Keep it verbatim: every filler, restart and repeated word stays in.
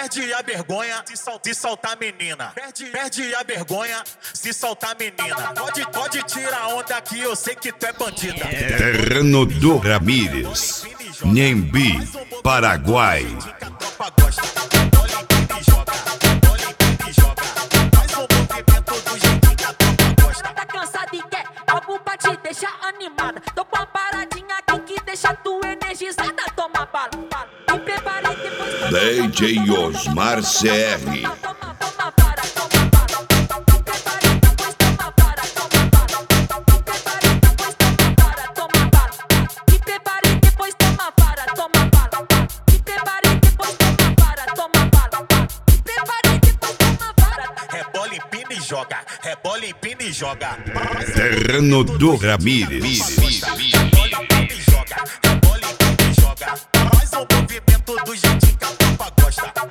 Perde a vergonha se, sol, se soltar menina. Perde, perde a vergonha se soltar menina. Pode, pode tirar onda que eu sei que tu é bandida. Terreno do Ramírez, Nhembi, Paraguai. Tá cansada e quer algo pra te deixar animada. Tô com a paradinha aqui que deixa tu energizada. Toma bala, bala. Me preparei depois. D J Osmar C R. Toma, toma, toma para, toma bala. Me preparei depois, toma para, toma bala. Me preparei depois, toma para, toma bala. Me preparei depois, toma para, toma bala. Me preparei depois, toma para, toma bala. Me preparei depois, toma para. Rebola, empina e joga. Rebola, empina e joga. Terreno do Ramírez. Rebola, empina e joga. Rebola, empina e joga. Faz o movimento do jeitinho que a tropa gosta.